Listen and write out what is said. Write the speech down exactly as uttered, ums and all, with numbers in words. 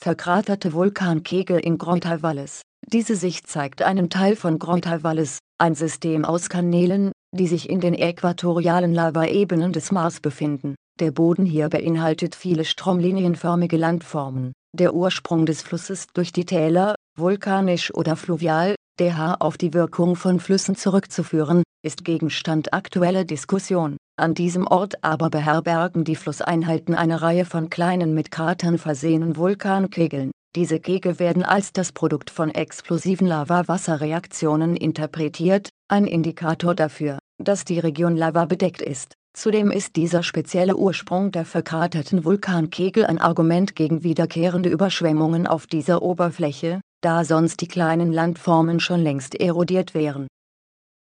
verkraterte Vulkankegel in Grotta Vallis. Diese Sicht zeigt einen Teil von Grotta Vallis, ein System aus Kanälen, die sich in den äquatorialen Lavaebenen des Mars befinden. Der Boden hier beinhaltet viele stromlinienförmige Landformen. Der Ursprung des Flusses durch die Täler, vulkanisch oder fluvial, daher auf die Wirkung von Flüssen zurückzuführen, ist Gegenstand aktueller Diskussion. An diesem Ort aber beherbergen die Flusseinheiten eine Reihe von kleinen mit Kratern versehenen Vulkankegeln. Diese Kegel werden als das Produkt von explosiven Lava-Wasser-Reaktionen interpretiert, ein Indikator dafür, dass die Region lavabedeckt ist. Zudem ist dieser spezielle Ursprung der verkraterten Vulkankegel ein Argument gegen wiederkehrende Überschwemmungen auf dieser Oberfläche, da sonst die kleinen Landformen schon längst erodiert wären.